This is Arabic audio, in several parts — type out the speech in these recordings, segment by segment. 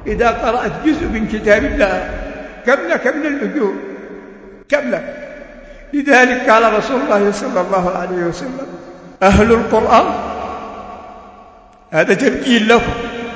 إذا قرأت جزء من كتاب الله كم لك من الأجور؟ كم لك؟ لذلك قال رسول الله صلى الله عليه وسلم: أهل القرآن، هذا تبجيل لكم،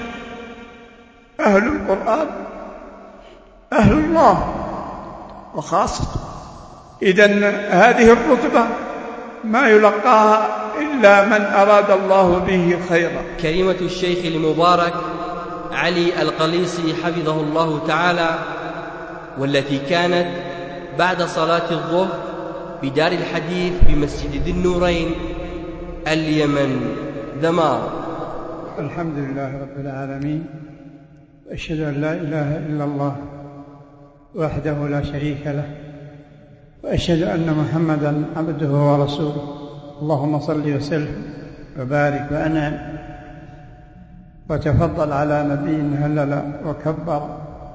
أهل القرآن أهل الله وخاصة. إذن هذه الرتبة ما يلقاها إلا من أراد الله به خيرا. كلمة الشيخ المبارك علي القليصي حفظه الله تعالى، والتي كانت بعد صلاة الظهر بدار الحديث بمسجد ذي النورين اليمن دمار. الحمد لله رب العالمين، وأشهد أن لا إله إلا الله وحده لا شريك له، وأشهد أن محمدًا عبده ورسوله. اللهم صل وسلم وبارك وأنعم وتفضل على نبي هلل وكبر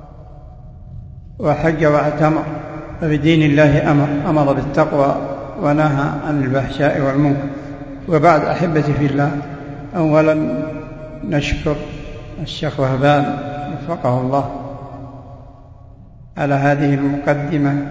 وحج واعتمر، وبدين الله أمر بالتقوى ونهى عن الفحشاء والمنكر. وبعد، أحبتي في الله، أولا نشكر الشيخ وهبان وفقه الله على هذه المقدمة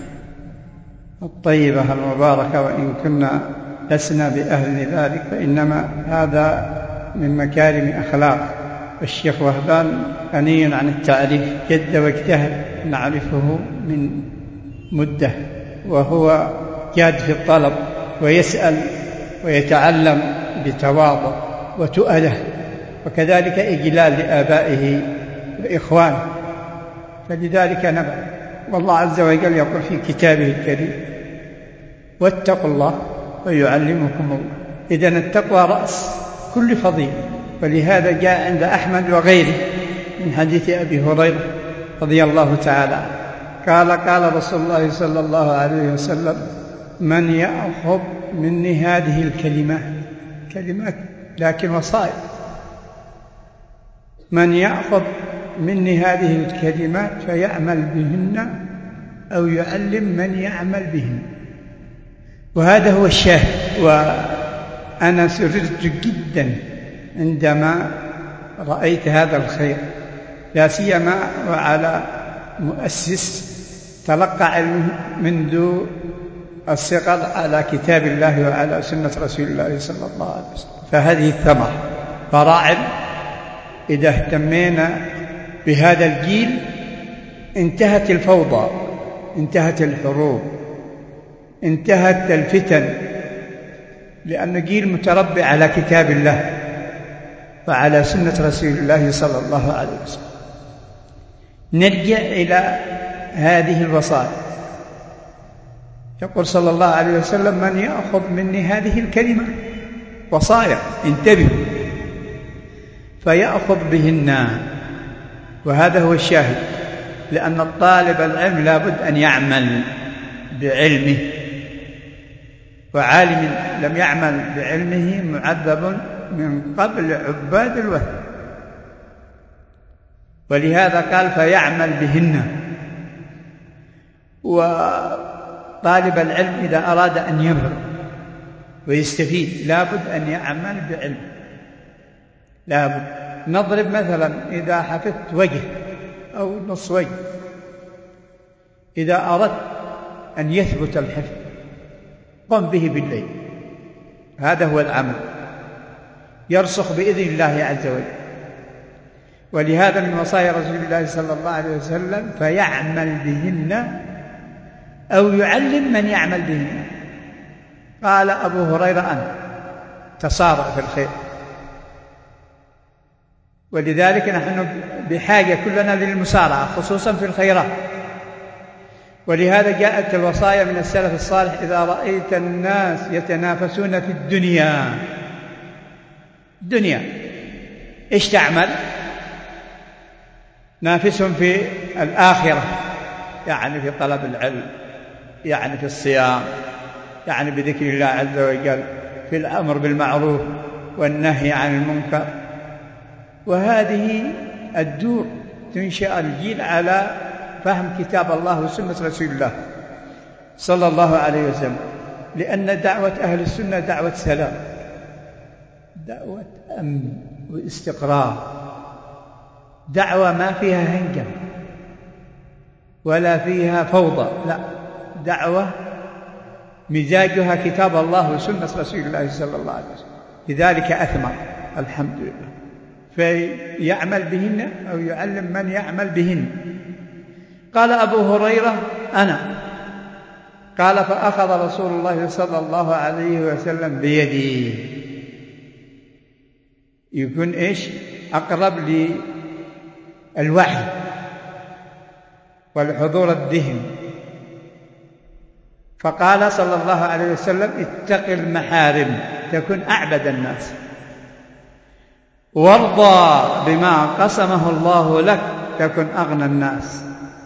الطيبة المباركة، وإن كنا لسنا بأهل ذلك فإنما هذا من مكارم أخلاق. الشيخ وهبان غني عن التعريف، جد واجتهد، نعرفه من مدة، وهو جاد في الطلب ويسأل ويتعلم بتواضع وتؤله، وكذلك إجلال لآبائه وإخوانه، فلذلك نبع. والله عز وجل يقول في كتابه الكريم: واتقوا الله ويعلمكم الله. إذن التقوى رأس كل فضيلة، ولهذا جاء عند أحمد وغيره من حديث أبي هريرة رضي الله تعالى عنه قال رسول الله صلى الله عليه وسلم: من يأخذ مني هذه الكلمات لكن وصايا، من يأخذ مني هذه الكلمات فيعمل بهن أو يعلم من يعمل بهن. وهذا هو الشاهد. وأنا سررت جدا عندما رأيت هذا الخير، لا سيما وعلى مؤسس تلقى علمه منذ الصغر على كتاب الله وعلى سنة رسول الله صلى الله عليه وسلم. فهذه الثمرة فراعم. إذا اهتمينا بهذا الجيل انتهت الفوضى، انتهت الحروب، انتهت الفتن، لأن جيل متربع على كتاب الله وعلى سنة رسول الله صلى الله عليه وسلم. نرجع إلى هذه الوصايا. يقول صلى الله عليه وسلم: من يأخذ مني هذه الكلمة، وصايا، انتبهوا، فيأخذ بهن. وهذا هو الشاهد، لأن الطالب العلم لابد أن يعمل بعلمه، وعالم لم يعمل بعلمه معذب من قبل عباد الوثن. ولهذا قال: فيعمل بهن. وطالب العلم إذا أراد أن يبلغ ويستفيد لابد أن يعمل بعلم، لابد. نضرب مثلا: إذا حفظت وجه أو نص وجه، إذا أردت أن يثبت الحفظ قم به بالليل، هذا هو العمل، يرسخ بإذن الله عز وجل. ولهذا من وصايا رسول الله صلى الله عليه وسلم: فيعمل بهن أو يعلم من يعمل بهن. قال أبو هريرة: أنا تصارع في الخير. ولذلك نحن بحاجة كلنا للمسارعة، خصوصا في الخيرات. ولهذا جاءت الوصايا من السلف الصالح: إذا رأيت الناس يتنافسون في الدنيا إيش تعمل؟ نافسهم في الآخرة، يعني في طلب العلم، يعني في الصيام، يعني بذكر الله عز وجل، في الأمر بالمعروف والنهي عن المنكر. وهذه الدور تنشأ الجيل على فهم كتاب الله وسنة رسول الله صلى الله عليه وسلم، لأن دعوة أهل السنة دعوة سلام، دعوة أمن واستقرار دعوة ما فيها هنجم ولا فيها فوضى، لا، دعوة مزاجها كتاب الله وسنة رسول الله صلى الله عليه وسلم، لذلك أثمر الحمد لله، فيعمل بهن أو يعلم من يعمل بهن. قال أبو هريرة: أنا. قال: فأخذ رسول الله صلى الله عليه وسلم بيدي. يكون إيش؟ أقرب للوحي والحضور الذهني. فقال صلى الله عليه وسلم: اتق المحارم تكن أعبد الناس، وارضى بما قسمه الله لك تكن أغنى الناس،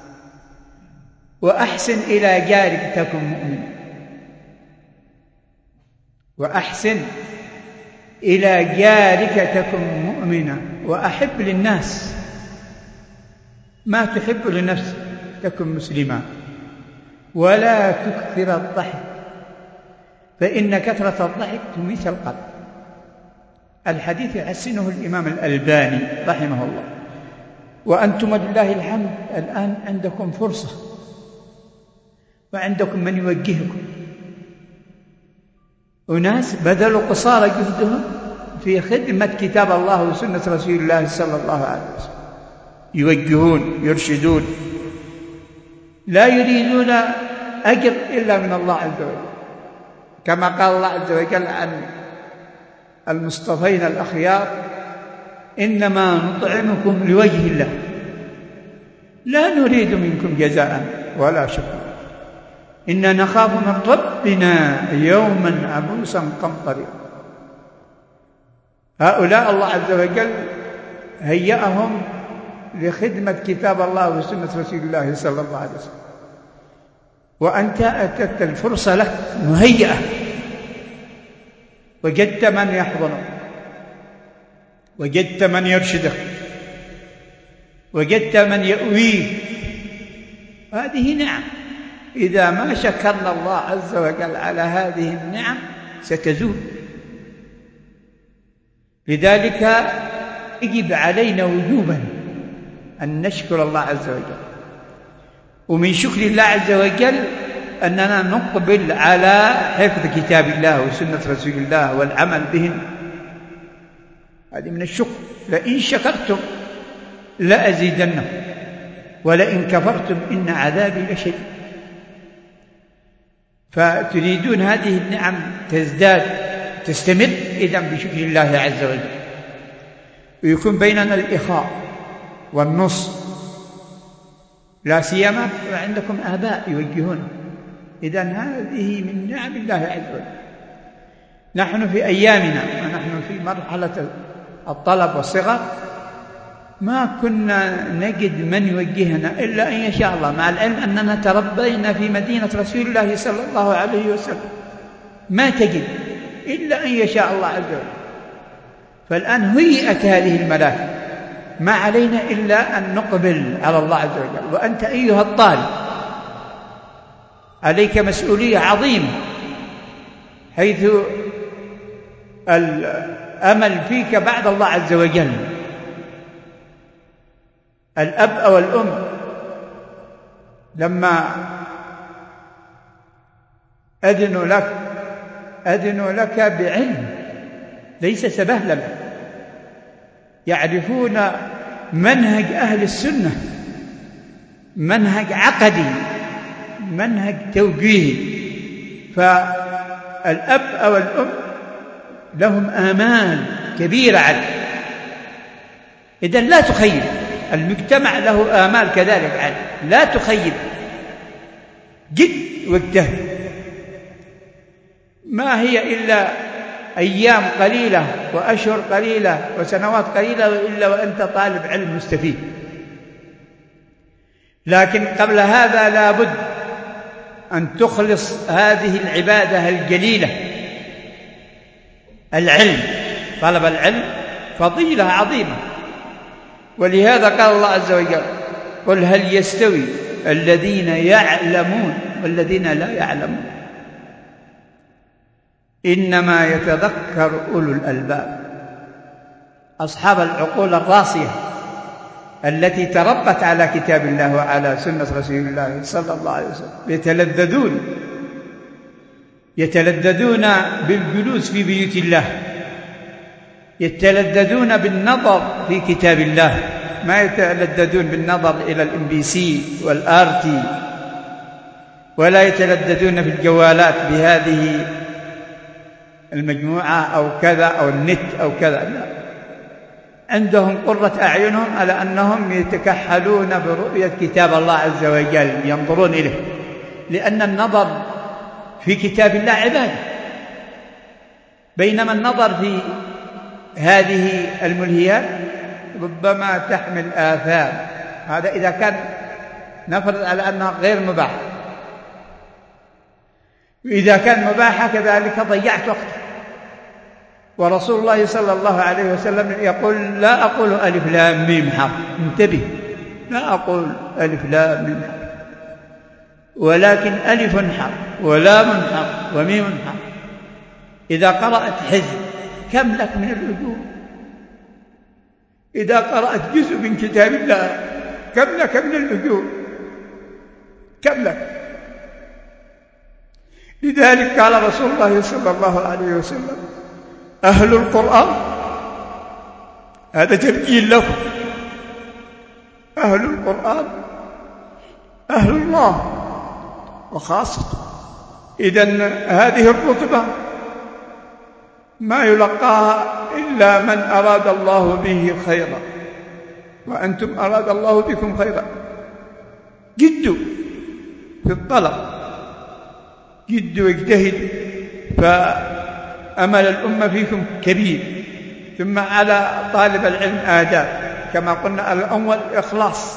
وأحسن إلى جارك تكن مؤمنا، وأحسن إلى جارك تكن مؤمنا، وأحب للناس ما تحب لنفسك تكن مسلما، ولا تكثر الضحك فإن كثرة الضحك تميت القلب. الحديث يحسنه الإمام الألباني رحمه الله. وأنتم لله الحمد الآن عندكم فرصة وعندكم من يوجهكم، أناس بذلوا قصارى جهدهم في خدمة كتاب الله وسنة رسول الله صلى الله عليه وسلم، يوجهون يرشدون، لا يريدون أجر إلا من الله عز وجل، كما قال الله عز وجل عن المصطفين الأخيار: إنما نطعمكم لوجه الله لا نريد منكم جزاء ولا شكورا إنا نخاف من ربنا يوما عبوسا قمطريرا. هؤلاء الله عز وجل هيأهم لخدمة كتاب الله وسنة رسول الله صلى الله عليه وسلم، وأنت أتت الفرصة لك مهيئة، وجدت من يحضنك، وجدت من يرشدك، وجدت من يؤويك. هذه نعم، إذا ما شكرنا الله عز وجل على هذه النعم ستزول. لذلك يجب علينا وجوبا أن نشكر الله عز وجل. ومن شكر الله عز وجل أننا نقبل على حفظ كتاب الله وسنة رسول الله والعمل بهم، هذه من الشكر. لئن شكرتم لأزيدنكم ولئن كفرتم إن عذابي لشديد. فتريدون هذه النعم تزداد تستمر، إذن بشكر الله عز وجل، ويكون بيننا الإخاء والنصر، لا سيما وعندكم آباء يوجهون. إذن هذه من نعم الله عز وجل. نحن في أيامنا ونحن في مرحلة الطلب والصغر ما كنا نجد من يوجهنا إلا أن يشاء الله، مع العلم أننا تربينا في مدينة رسول الله صلى الله عليه وسلم، ما تجد إلا أن يشاء الله عز وجل. فالآن هيئت هذه الملاك، ما علينا إلا أن نقبل على الله عز وجل. وأنت أيها الطالب عليك مسؤولية عظيمة، حيث الأمل فيك بعد الله عز وجل. الأب أو الأم لما أذنوا لك بعلم ليس سبهللا، يعرفون منهج أهل السنة، منهج عقدي، منهج توجيهي. فالأب أو الأم لهم آمال كبيرة عليك. إذن لا تخيب، المجتمع له آمال كذلك عليك، لا تخيب، جد واجتهد. ما هي إلا أيام قليلة وأشهر قليلة وسنوات قليلة إلا وأنت طالب علم مستفيد. لكن قبل هذا لا بد أن تخلص هذه العبادة الجليلة، العلم. طلب العلم فضيلة عظيمة، ولهذا قال الله عز وجل: قل هل يستوي الذين يعلمون والذين لا يعلمون إنما يتذكر أولو الألباب. أصحاب العقول الراسية التي تربت على كتاب الله وعلى سنة رسول الله صلى الله عليه وسلم يتلذذون بالجلوس في بيوت الله، يتلذذون بالنظر في كتاب الله، ما يتلذذون بالنظر إلى الMBC والRT، ولا يتلذذون بالجوالات بهذه المجموعة أو كذا أو النت أو كذا، لا، عندهم قرة أعينهم على أنهم يتكحلون برؤية كتاب الله عز وجل، ينظرون إليه، لأن النظر في كتاب الله عبادة، بينما النظر في هذه الملهيات ربما تحمل آثام. هذا إذا كان نفرض على أنها غير مباحة، وإذا كان مباحة كذلك ضيعت وقتك. ورسول الله صلى الله عليه وسلم يقول: لا أقول ألف لام ميم حرف، انتبه، لا أقول ألف لام ميم حرف، ولكن ألف حرف ولام حرف وميم حرف. إذا قرأت حزب كم لك من الأجور؟ إذا قرأت جزء من كتاب الله كم لك من الأجور؟ كم لك؟ لذلك قال رسول الله صلى الله عليه وسلم: أهل القرآن، هذا تبجيل لكم، أهل القرآن أهل الله وخاصته. إذن هذه الرتبة ما يلقاها إلا من أراد الله به خيرا، وأنتم أراد الله بكم خيرا. جدوا في الطلب، جدوا واجتهدوا، فأمل الأمة فيكم كبير. ثم على طالب العلم آداب، كما قلنا: الأول إخلاص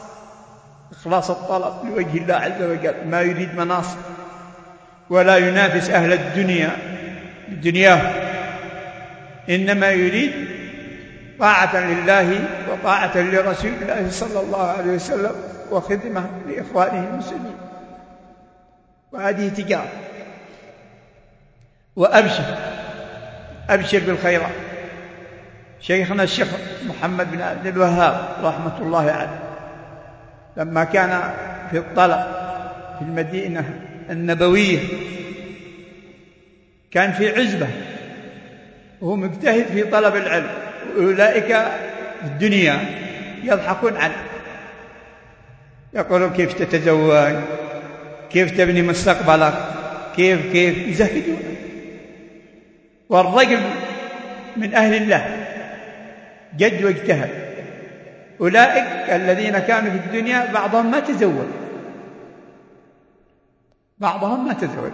الطلب لوجه الله عز وجل، ما يريد مناصب ولا ينافس أهل الدنيا بدنياه، إنما يريد طاعة لله وطاعة لرسول الله صلى الله عليه وسلم وخدمة لإخوانه المسلمين. وهذه تجارة. وأبشر بالخيرات. شيخنا الشيخ محمد بن عبد الوهاب رحمة الله عليه لما كان في الطلب في المدينة النبوية كان في عزبة وهو مجتهد في طلب العلم، أولئك في الدنيا يضحكون عنه، يقولون: كيف تتزوج، كيف تبني مستقبلك، كيف يزهدون. والرجل من أهل الله جد واجتهد. أولئك الذين كانوا في الدنيا بعضهم ما تزوج.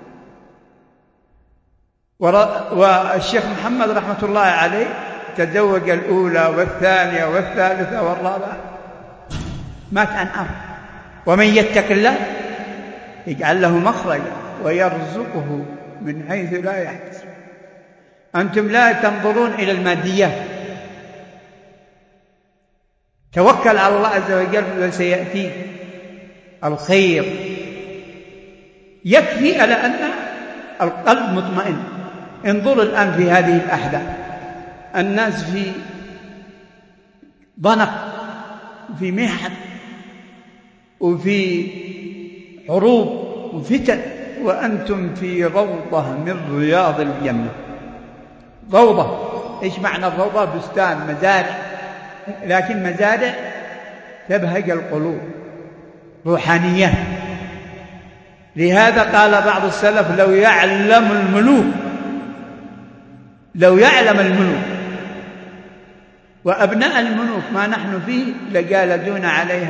والشيخ محمد رحمة الله عليه تزوج الأولى والثانية والثالثة والرابعة، مات عن أمر. ومن يتق الله يجعل له مخرجا ويرزقه من حيث لا يحتسب. أنتم لا تنظرون إلى الماديات، توكل على الله عز وجل وسيأتي الخير. يكفي على أن القلب مطمئن. انظروا الآن في هذه الأحداث، الناس في ضنك وفي محن وفي حروب وفتن، وأنتم في روضة من رياض الجنة. روضة، إيش معنى الروضة؟ بستان، مزارع، لكن مزارع تبهج القلوب، روحانيات. لهذا قال بعض السلف: لو يعلم الملوك وأبناء الملوك ما نحن فيه لجالدون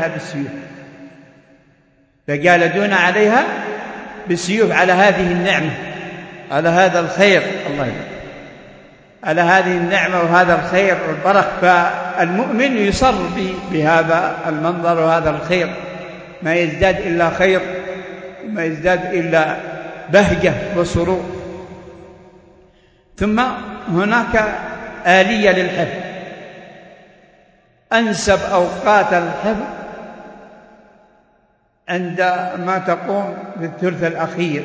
عليها بالسيوف على هذه النعمة، على هذا الخير، الله يبارك، على هذه النعمة وهذا الخير والبركة. فالمؤمن يصر بهذا المنظر وهذا الخير، ما يزداد إلا خير وما يزداد إلا بهجة وسرور. ثم هناك آلية للحفظ. أنسب أوقات الحفظ عندما تقوم بالثلث الأخير،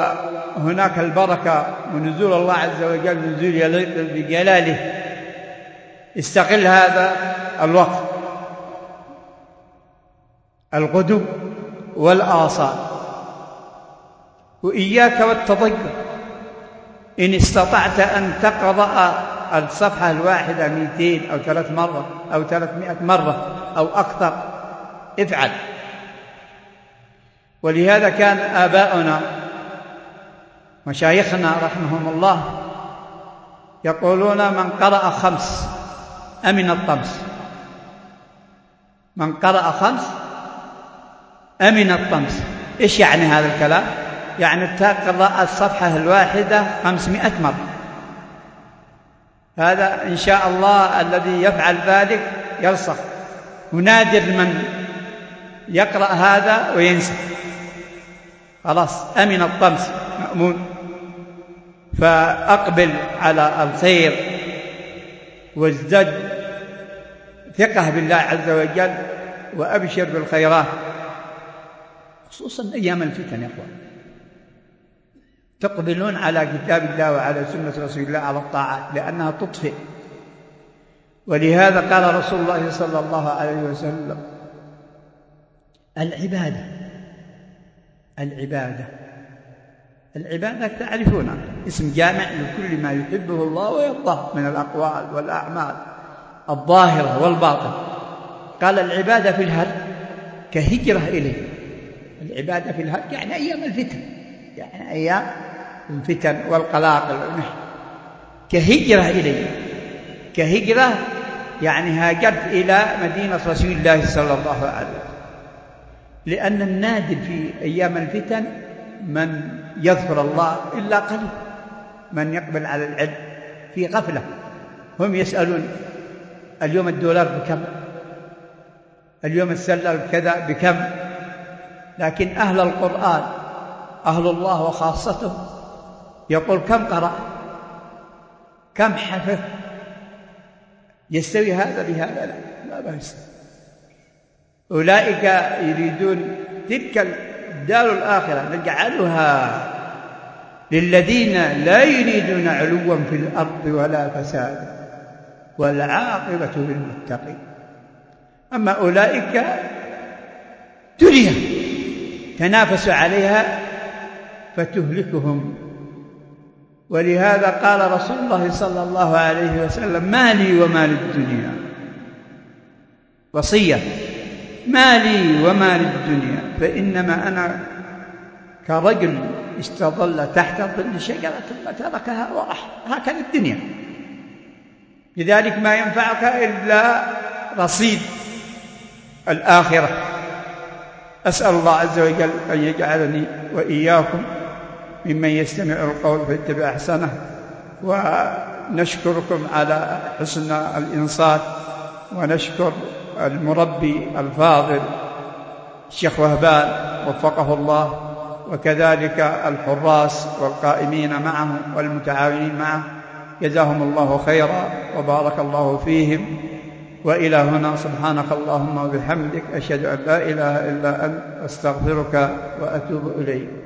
وهناك البركة ونزول الله عز وجل، نزول يليق بجلاله استغل هذا الوقت، الغدو والآصال، وإياك والتضيع. إن استطعت أن تقرأ الصفحة الواحدة 200 أو 3 مرات أو 300 مرة أو أكثر افعل. ولهذا كان آباؤنا مشايخنا رحمهم الله يقولون: من قرأ 5 أمن الطمس. من قرأ 5 أمن الطمس. إيش يعني هذا الكلام؟ يعني تقرأ الصفحة الواحدة 500 مرة. هذا إن شاء الله الذي يفعل ذلك يرسخ، ونادر من يقرأ هذا وينسى. خلاص أمن الطمس، مأمون. فأقبل على الخير وازدد ثقة بالله عز وجل وأبشر بالخيرات، خصوصا أيام الفتن يا أخوان. تقبلون على كتاب الله وعلى سنة رسول الله على الطاعات، لأنها تطفئ. ولهذا قال رسول الله صلى الله عليه وسلم: العبادة تعرفونها، اسم جامع لكل ما يحبه الله ويرضاه من الأقوال والأعمال الظاهرة والباطنة. قال: العبادة في الهرج كهجرة إليه. العبادة في الهرج يعني أيام الفتن، يعني أيام الفتن والقلاقل والمحن. كهجرة إليه، كهجرة يعني هاجرت إلى مدينة رسول الله صلى الله عليه وسلم. لأن النادر في أيام الفتن من يذكر الله إلا قليل، من يقبل على العلم في غفلة. هم يسألون: اليوم الدولار بكم؟ اليوم السلة كذا بكم؟ لكن أهل القرآن، أهل الله وخاصته، يقول: كم قرأ؟ كم حفظ؟ يستوي هذا بهذا؟ لا بأس. أولئك يريدون تلك الدار الآخرة نجعلها للذين لا يريدون علوا في الأرض ولا فسادا والعاقبة للمتقين. أما أولئك دنيا تنافسوا عليها فتهلكهم. ولهذا قال رسول الله صلى الله عليه وسلم: ما لي وما للدنيا. وصية: ما لي وما للدنيا، فإنما أنا كرجل استظل تحت ظل شجرة ثم تركها وراح. هكذا الدنيا. لذلك ما ينفعك إلا رصيد الآخرة. أسأل الله عز وجل أن يجعلني وإياكم ممن يستمع القول فيتبع أحسنه. ونشكركم على حسن الإنصات، ونشكر المربي الفاضل الشيخ وهبان وفقه الله، وكذلك الحراس والقائمين معه والمتعاونين معه، جزاهم الله خيرا وبارك الله فيهم. وإلى هنا سبحانك اللهم وبحمدك، أشهد أن لا إله إلا أنت، أستغفرك وأتوب إليك.